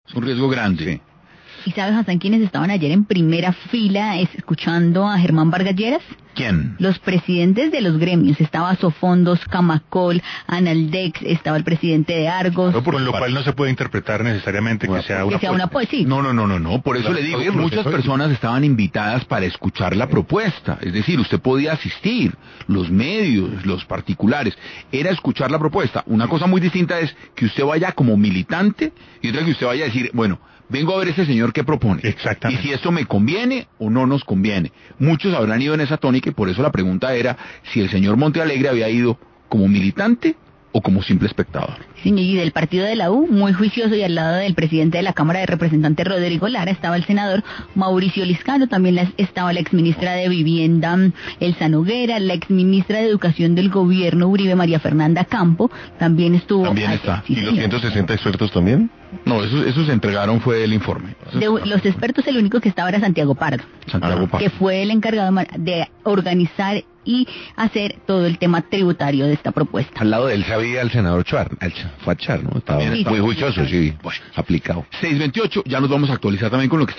Es un riesgo grande. Sí. ¿Y sabes, Hassan, quiénes estaban ayer en primera fila escuchando a Germán Vargas Lleras? ¿Quién? Los presidentes de los gremios. Estaba Sofondos, Camacol, Analdex, estaba el presidente de Argos. No, por lo cual no se puede interpretar necesariamente que sea una poesía. No, por eso le digo, muchas personas estaban invitadas para escuchar la propuesta, es decir, usted podía asistir, los medios, los particulares, era escuchar la propuesta. Una cosa muy distinta es que usted vaya como militante y otra que usted vaya a decir, bueno, vengo a ver a ese señor que propone. Exactamente. Y si esto me conviene o no nos conviene. Muchos habrán ido en esa tónica y por eso la pregunta era si el señor Montealegre había ido como militante o como simple espectador. Sí, y del partido de la U, muy juicioso, y al lado del presidente de la Cámara de Representantes, Rodrigo Lara, estaba el senador Mauricio Liscano, también estaba la exministra de Vivienda, Elsa Noguera, la exministra de Educación del gobierno, Uribe, María Fernanda Campo, también estuvo... También está. ¿Y los 160 expertos también? No, esos se entregaron fue el informe. De los expertos, el único que estaba era Santiago Pardo. Que fue el encargado de organizar y hacer todo el tema tributario de esta propuesta. Al lado de él sabía el senador Char, fue a Char, ¿no? Estaba muy juicioso, sí, bueno, aplicado. 6:28, ya nos vamos a actualizar también con lo que